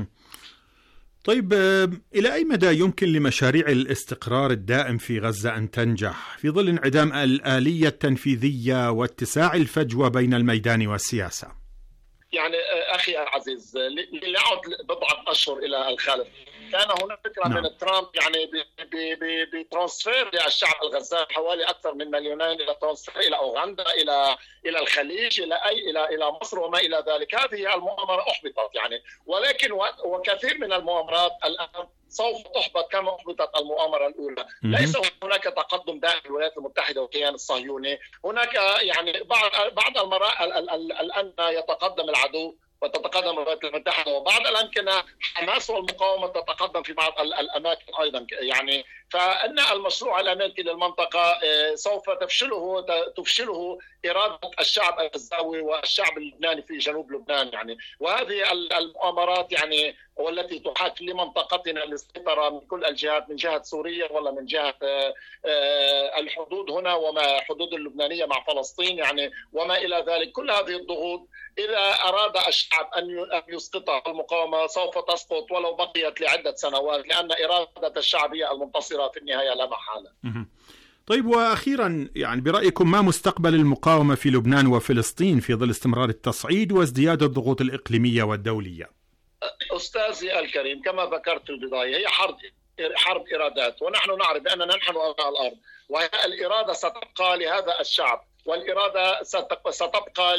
طيب، إلى أي مدى يمكن لمشاريع الاستقرار الدائم في غزة أن تنجح في ظل انعدام الآلية التنفيذية واتساع الفجوة بين الميدان والسياسة؟ يعني أخي العزيز، لنعد بضعة أشهر إلى الخلف. كان هناك فكرة من ترامب يعني بترانسفير للشعب الغزالي حوالي أكثر من 2 مليون إلى ترانسفير إلى أوغندا إلى الخليج إلى مصر وما إلى ذلك. هذه المؤامرة أحبطت يعني، ولكن وكثير من المؤامرات الآن سوف تحبط كما أحبطت المؤامرة الأولى. ليس هناك تقدم دائم في الولايات المتحدة والكيان الصهيوني، هناك يعني بعض المرات الآن يتقدم العدو وتتقدم الولايات المتحدة، وبعض الأمكنة حماس والمقاومة تتقدم في بعض الأماكن أيضا يعني. فإن المشروع الأمريكي للمنطقة سوف تفشله إرادة الشعب الغزاوي والشعب اللبناني في جنوب لبنان يعني. وهذه المؤامرات يعني والتي تحاك لمنطقتنا للسيطرة من كل الجهات، من جهة سوريا ولا من جهة الحدود هنا وما حدود اللبنانية مع فلسطين يعني وما إلى ذلك. كل هذه الضغوط إذا أراد الشعب أن يسقطها المقاومة سوف تسقط ولو بقيت لعدة سنوات، لأن إرادة الشعب هي المنتصرة في النهاية لا محالة. طيب، وأخيرا يعني برأيكم ما مستقبل المقاومة في لبنان وفلسطين في ظل استمرار التصعيد وازدياد الضغوط الإقليمية والدولية؟ أستاذي الكريم، كما ذكرت في البداية هي حرب إرادات، ونحن نعرف بأننا نحن أبناء الأرض، والإرادة ستبقى لهذا الشعب، والإرادة ستبقى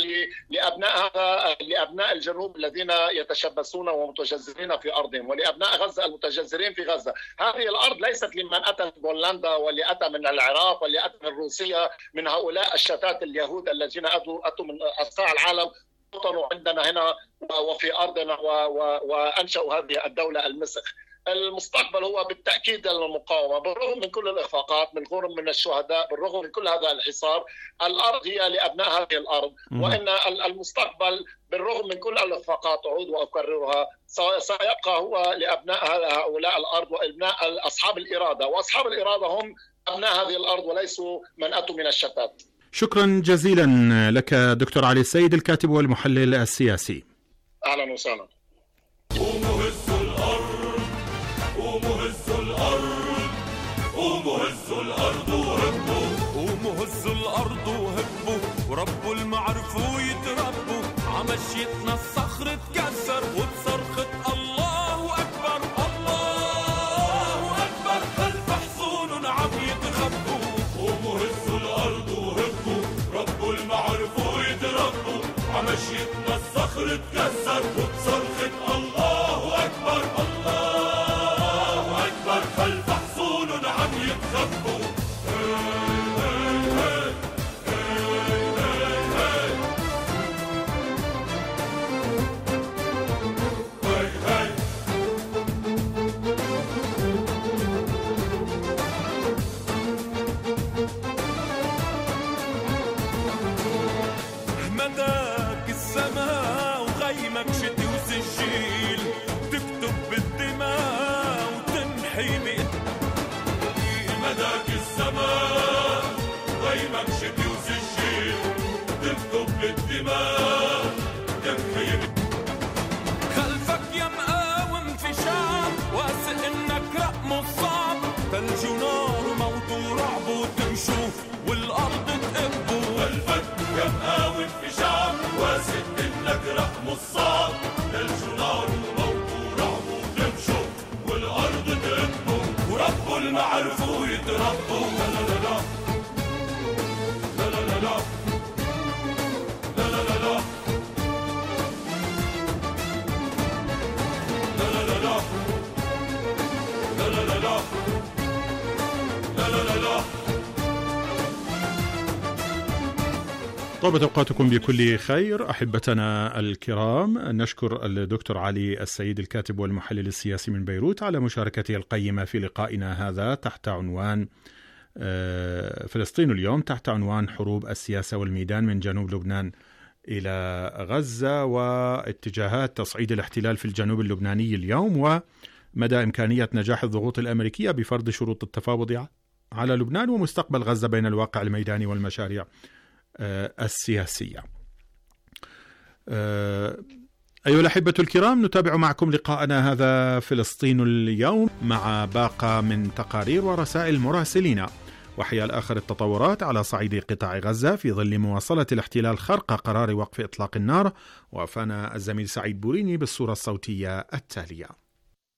لأبناء الجنوب الذين يتشبثون ومتجذرين في أرضهم، ولأبناء غزة المتجذرين في غزة. هذه الأرض ليست لمن أتى من بولندا واللي أتى من العراق واللي أتى من روسيا، من هؤلاء الشتات اليهود الذين أتوا من أقطاع العالم وطنوا عندنا هنا وفي أرضنا وأنشأوا هذه الدولة المسخ. المستقبل هو بالتأكيد للمقاومة، بالرغم من كل الإخفاقات، بالرغم من الشهداء، بالرغم من كل هذا الحصار. الأرض هي لأبناء هذه الأرض، وإن المستقبل بالرغم من كل الإخفاقات أعود وأكررها سيبقى هو لأبناء هؤلاء الأرض وأبناء أصحاب الإرادة، وأصحاب الإرادة هم أبناء هذه الأرض وليسوا من أتوا من الشتات. شكرا جزيلا لك دكتور علي السيد، الكاتب والمحلل السياسي. أهلا وسهلا. قوموا هزوا الأرض، قوموا هزوا الأرض، قوموا هزوا الأرض وهبوا، قوموا هزوا الأرض وهبوا، وربوا المعرفوا يتربوا، عمشيتنا الصخر اتكسر وبصرخة الله أكبر، الله أكبر، خلف حصون عم يتخبوا. قوموا هزوا الأرض وهبوا، ربوا المعرفوا يتربوا، عمشيتنا الصخر اتكسر وبصرخة الله أكبر، الله أكبر، خلف حصون عم يتخبوا. مداك السماء وغيمك شتي وسجيل، تكتب بالدماء وتمحي مداك السماء وغيمك شتي وسجيل، تكتب بالدماء تمحي. خلفك يا مقاوم في شعب واثق انك رقم الصعب، ثلج ونار وموت ورعب وتمشوا والارض تقبوا. خلفك يا مقاوم في شعب واثق انك رقم الصعب، ثلج ونار وموت ورعب وتمشوا والارض تقبوا، وربوا المعرفوا يتربوا. لا لا لا لا لا لا لا لا لا لا طابت أوقاتكم بكل خير أحبتنا الكرام. نشكر الدكتور علي السيد الكاتب والمحلل السياسي من بيروت على مشاركته القيمة في لقائنا هذا تحت عنوان فلسطين اليوم، تحت عنوان حروب السياسة والميدان من جنوب لبنان إلى غزة، واتجاهات تصعيد الاحتلال في الجنوب اللبناني اليوم، ومدى إمكانية نجاح الضغوط الأمريكية بفرض شروط التفاوض على لبنان، ومستقبل غزة بين الواقع الميداني والمشاريع السياسية. أيها الأحبة الكرام، نتابع معكم لقاءنا هذا فلسطين اليوم مع باقة من تقارير ورسائل مراسلين، وحيال آخر التطورات على صعيد قطاع غزة في ظل مواصلة الاحتلال خرق قرار وقف إطلاق النار. وافانا الزميل سعيد بوريني بالصورة الصوتية التالية.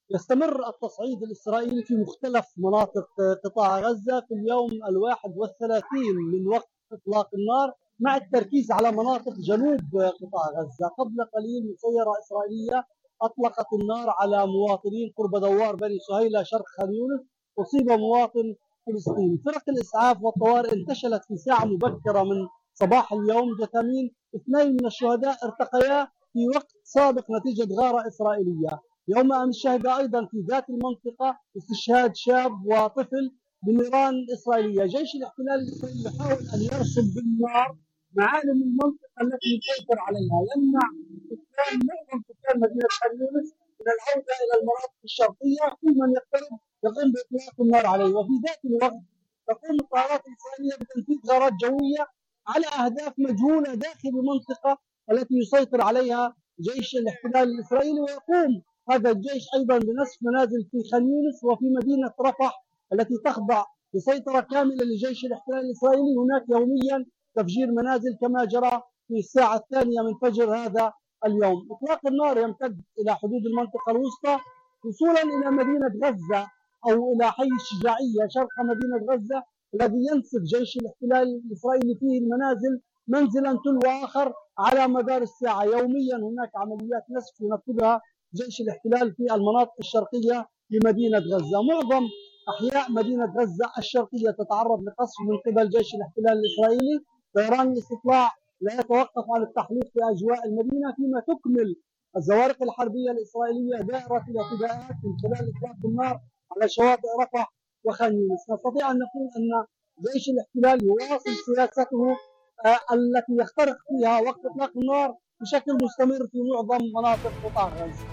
يستمر التصعيد الإسرائيلي في مختلف مناطق قطاع غزة في اليوم 31 من وقت إطلاق النار، مع التركيز على مناطق جنوب قطاع غزة. قبل قليل مسيرة إسرائيلية أطلقت النار على مواطنين قرب دوار بني سهيلة شرق خان يونس، أصيب مواطن فلسطيني. فرق الإسعاف والطوارئ انتشلت في ساعة مبكرة من صباح اليوم جثامين 2 من الشهداء ارتقيا في وقت سابق نتيجة غارة إسرائيلية. يوم أمس شهد أيضا في ذات المنطقة استشهاد شاب وطفل بنيران إسرائيلية. جيش الاحتلال الإسرائيلي يحاول أن يرسم بالنار معالم المنطقة التي يسيطر عليها، يمنع معظم سكان مدينة خان يونس من العودة إلى المناطق الشرقية، كل من يقترب يقوم بإطلاق النار عليه. وفي ذات الوقت تقوم الطائرات الإسرائيلية بتنفيذ غارات جوية على أهداف مجهولة داخل المنطقة التي يسيطر عليها جيش الاحتلال الإسرائيلي. ويقوم هذا الجيش أيضا بنسف منازل في خان يونس وفي مدينة رفح التي تخضع لسيطرة كاملة لجيش الاحتلال الإسرائيلي. هناك يوميا تفجير منازل كما جرى في الساعة 2 من فجر هذا اليوم. إطلاق النار يمتد إلى حدود المنطقة الوسطى وصولا إلى مدينة غزة أو إلى حي الشجاعية شرق مدينة غزة الذي ينسف جيش الاحتلال الإسرائيلي فيه المنازل منزلا تلو آخر على مدار الساعة. يوميا هناك عمليات نسف ينفذها جيش الاحتلال في المناطق الشرقية لمدينة غزة. معظم أحياء مدينة غزة الشرقية تتعرض لقصف من قبل جيش الاحتلال الإسرائيلي. طيران الاستطلاع لا يتوقف عن التحليق في أجواء المدينة، فيما تكمل الزوارق الحربية الإسرائيلية دائرة الاعتداءات من خلال إطلاق النار على شواطئ رفح وخان يونس. نستطيع أن نقول أن جيش الاحتلال يواصل سياسته التي يخترق فيها وقت إطلاق النار بشكل مستمر في معظم مناطق قطاع غزة.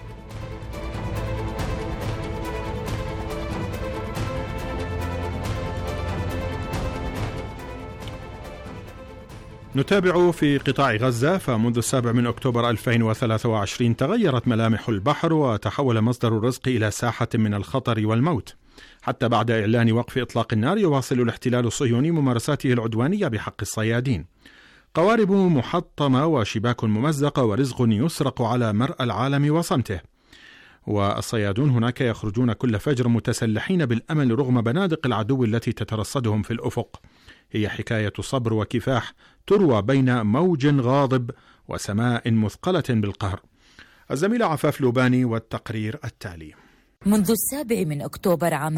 نتابع في قطاع غزة. فمنذ 7 من أكتوبر 2023 تغيرت ملامح البحر وتحول مصدر الرزق إلى ساحة من الخطر والموت. حتى بعد إعلان وقف إطلاق النار يواصل الاحتلال الصهيوني ممارساته العدوانية بحق الصيادين. قوارب محطمة وشباك ممزقة ورزق يسرق على مرأى العالم وصمته. والصيادون هناك يخرجون كل فجر متسلحين بالأمل رغم بنادق العدو التي تترصدهم في الأفق. هي حكاية صبر وكفاح تروى بين موج غاضب وسماء مثقلة بالقهر. الزميلة عفاف لوباني والتقرير التالي. منذ 7 من أكتوبر عام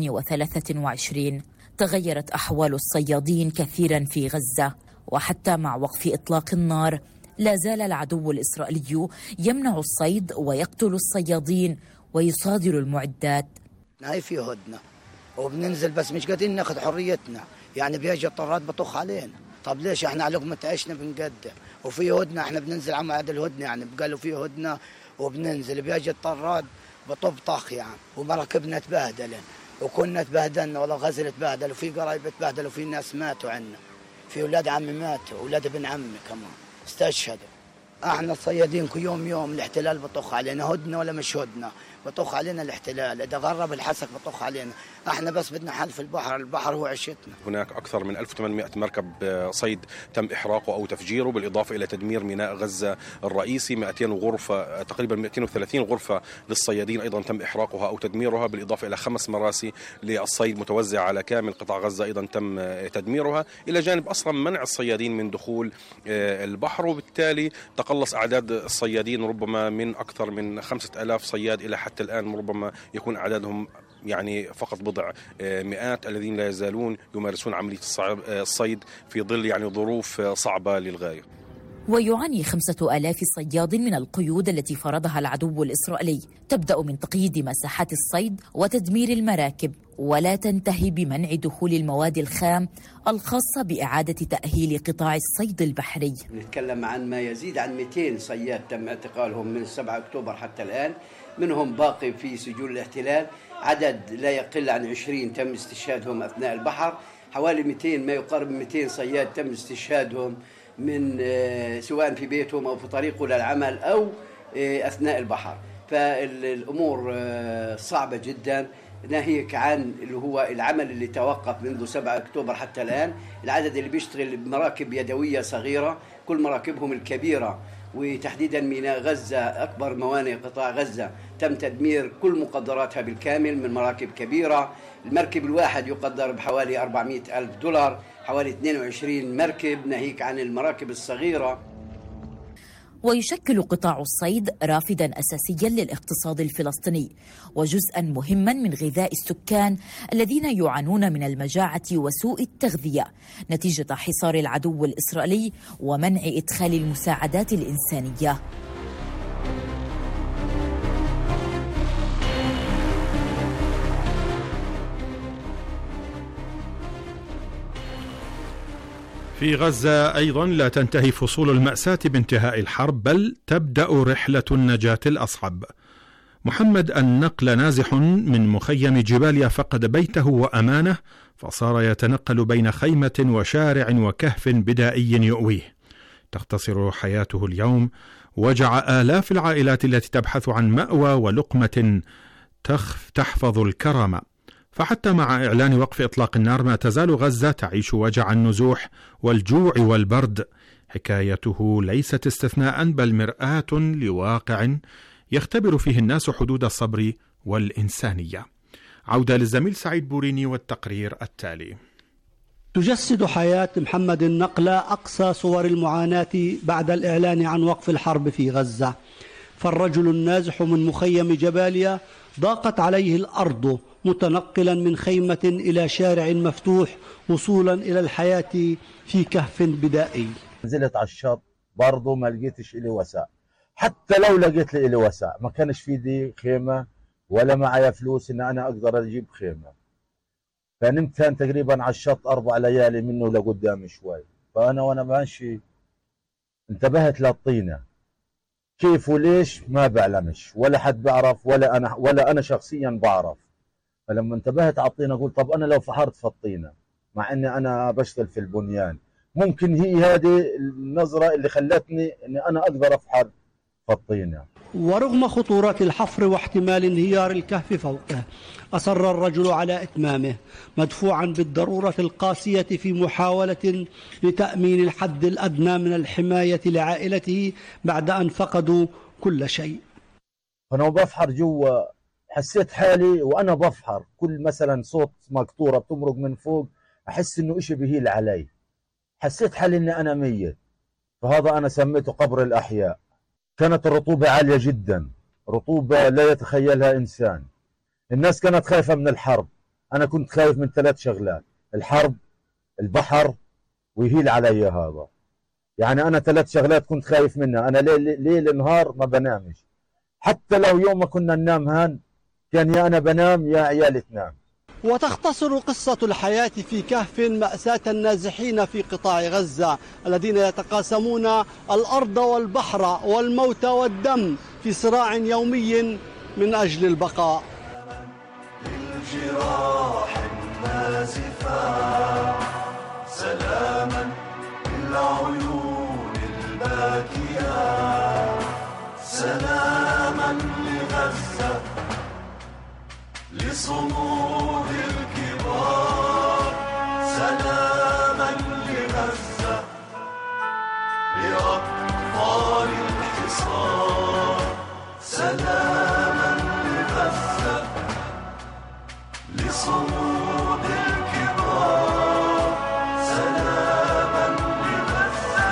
2023 تغيرت أحوال الصيادين كثيرا في غزة، وحتى مع وقف إطلاق النار لا زال العدو الإسرائيلي يمنع الصيد ويقتل الصيادين ويصادر المعدات. هاي في هدنة وبننزل بس مش قادرين ناخذ حريتنا، يعني بيجي الطراد بطخ علينا. طب ليش احنا على لقمة عيشنا بنقدر وفي هدنة، احنا بننزل على موعد الهدنة، يعني قالوا في هدنة وبننزل بيجي الطراد بطبطخ يعني. ومراكبنا تبهدلن وكنا تبهدلنا والله، غزل تبهدل وفي قرايب تبهدل وفي ناس ماتوا عنا، في اولاد عمي ماتوا واولاد ابن عمي كمان استشهدوا. احنا الصيادين كل يوم الاحتلال بطخ علينا، هدنة ولا مش هدنة بطخ علينا الاحتلال، اذا غرب الحسك بطخ علينا. احنا بس بدنا حل في البحر، البحر هو عشتنا. هناك اكثر من 1800 مركب صيد تم احراقه او تفجيره، بالاضافه الى تدمير ميناء غزه الرئيسي. 200 غرفه تقريبا 230 غرفه للصيادين ايضا تم احراقها او تدميرها، بالاضافه الى 5 مراسي للصيد متوزعه على كامل قطاع غزه ايضا تم تدميرها، الى جانب اصلا منع الصيادين من دخول البحر. وبالتالي تقلص اعداد الصيادين ربما من اكثر من 5000 صياد الى حتى الآن ربما يكون أعدادهم يعني فقط بضع مئات الذين لا يزالون يمارسون عملية الصيد في ظل يعني ظروف صعبة للغاية. ويعاني 5000 صياد من القيود التي فرضها العدو الإسرائيلي، تبدأ من تقييد مساحات الصيد وتدمير المراكب، ولا تنتهي بمنع دخول المواد الخام الخاصة بإعادة تأهيل قطاع الصيد البحري. نتكلم عن ما يزيد عن 200 صياد تم اعتقالهم من 7 أكتوبر حتى الآن، منهم باقي في سجون الاحتلال، عدد لا يقل عن 20 تم استشهادهم أثناء البحر، حوالي 200 ما يقارب 200 صياد تم استشهادهم من سواء في بيتهم أو في طريقه للعمل أو أثناء البحر. فالأمور صعبة جدا، ناهيك عن اللي هو العمل اللي توقف منذ 7 أكتوبر حتى الآن. العدد اللي بيشتغل بمراكب يدوية صغيرة، كل مراكبهم الكبيرة وتحديدا ميناء غزة أكبر موانئ قطاع غزة تم تدمير كل مقدراتها بالكامل من مراكب كبيرة. المركب الواحد يقدر بحوالي 400 ألف دولار، حوالي 22 مركب، ناهيك عن المراكب الصغيرة. ويشكل قطاع الصيد رافدا أساسيا للاقتصاد الفلسطيني وجزءا مهما من غذاء السكان الذين يعانون من المجاعة وسوء التغذية نتيجة حصار العدو الإسرائيلي ومنع إدخال المساعدات الإنسانية. في غزة أيضا لا تنتهي فصول المأساة بانتهاء الحرب، بل تبدأ رحلة النجاة الأصعب. محمد النقل نازح من مخيم جباليا فقد بيته وأمانه، فصار يتنقل بين خيمة وشارع وكهف بدائي يؤويه. تختصر حياته اليوم وجع آلاف العائلات التي تبحث عن مأوى ولقمة تحفظ الكرامة. فحتى مع إعلان وقف إطلاق النار ما تزال غزة تعيش وجع النزوح والجوع والبرد. حكايته ليست استثناء بل مرآة لواقع يختبر فيه الناس حدود الصبر والإنسانية. عودة للزميل سعيد بوريني والتقرير التالي. تجسد حياة محمد النقلة أقصى صور المعاناة بعد الإعلان عن وقف الحرب في غزة. فالرجل النازح من مخيم جباليا ضاقت عليه الأرض متنقلا من خيمة إلى شارع مفتوح وصولا إلى الحياة في كهف بدائي. نزلت على الشط برضو ما لقيتش إلي وسع، حتى لو لقيت لي إلي وسع ما كانش في دي خيمة ولا معي فلوس إن أنا أقدر أجيب خيمة. فنمت كان تقريبا على الشط 4 ليالي منه لقدام شوي. فأنا وأنا ماشي انتبهت للطينة، كيف وليش ما بعلمش، ولا حد بعرف ولا أنا شخصيا بعرف. فلما انتبهت على الطينة قلت طب أنا لو فحرت في الطينة مع أني أنا بشتغل في البنيان ممكن هي هذه النظرة اللي خلتني أني أنا أقدر أفحر في الطينة. ورغم خطورة الحفر واحتمال انهيار الكهف فوقه أصر الرجل على إتمامه مدفوعا بالضرورة القاسية في محاولة لتأمين الحد الأدنى من الحماية لعائلته بعد أن فقدوا كل شيء. أنا بفحر جوا حسيت حالي وأنا بفحر كل مثلا صوت مقطورة بتمرق من فوق أحس إنه إشي بهيل علي، حسيت حالي إني أنا ميت. فهذا أنا سميته قبر الأحياء. كانت الرطوبة عالية جدا، رطوبة لا يتخيلها إنسان. الناس كانت خايفة من الحرب، أنا كنت خايف من 3 شغلات: الحرب، البحر، ويهيل علي هذا. يعني أنا 3 شغلات كنت خايف منها. أنا ليل نهار ما بنامش، حتى لو يوم ما كنا ننام هان كان يا أنا بنام يا عيالي تنام. وتختصر قصة الحياة في كهف مأساة النازحين في قطاع غزة الذين يتقاسمون الأرض والبحر والموت والدم في صراع يومي من أجل البقاء. للجراح النازفة سلاما للعيون الباكية، سلاما لغزة لصمود الكبار، سلاما لغزة لأطفال الحصار، سلاما لغزة لصمود الكبار، سلاما لغزة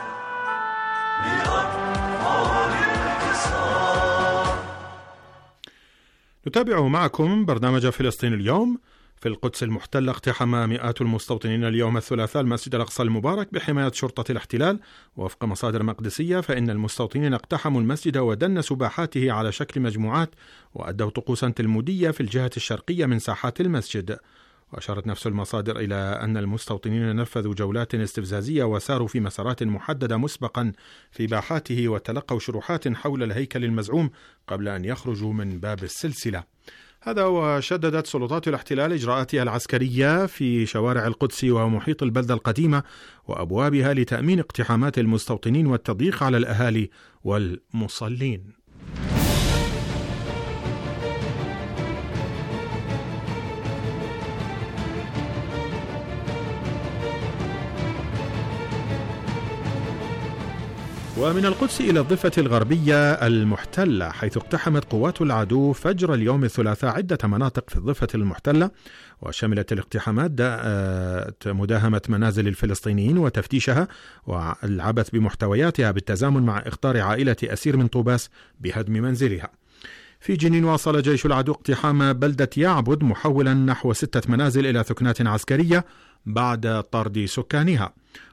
لأطفال الحصار. نتابع معكم برنامج فلسطين اليوم. في القدس المحتلة اقتحم مئات المستوطنين اليوم الثلاثاء المسجد الأقصى المبارك بحماية شرطة الاحتلال. وفق مصادر مقدسية فإن المستوطنين اقتحموا المسجد ودنسوا باحاته على شكل مجموعات وأدوا طقوسا تلمودية في الجهة الشرقية من ساحات المسجد. وأشارت نفس المصادر إلى أن المستوطنين نفذوا جولات استفزازية وساروا في مسارات محددة مسبقا في باحاته وتلقوا شروحات حول الهيكل المزعوم قبل أن يخرجوا من باب السلسلة. هذا وشددت سلطات الاحتلال إجراءاتها العسكرية في شوارع القدس ومحيط البلدة القديمة وأبوابها لتأمين اقتحامات المستوطنين والتضييق على الأهالي والمصلين. ومن القدس إلى الضفة الغربية المحتلة، حيث اقتحمت قوات العدو فجر اليوم الثلاثاء عدة مناطق في الضفة المحتلة، وشملت الاقتحامات مداهمة منازل الفلسطينيين وتفتيشها والعبث بمحتوياتها، بالتزامن مع إخطار عائلة أسير من طوباس بهدم منزلها. في جنين واصل جيش العدو اقتحام بلدة يعبد، محولا نحو 6 منازل إلى ثكنات عسكرية بعد طرد سكانها.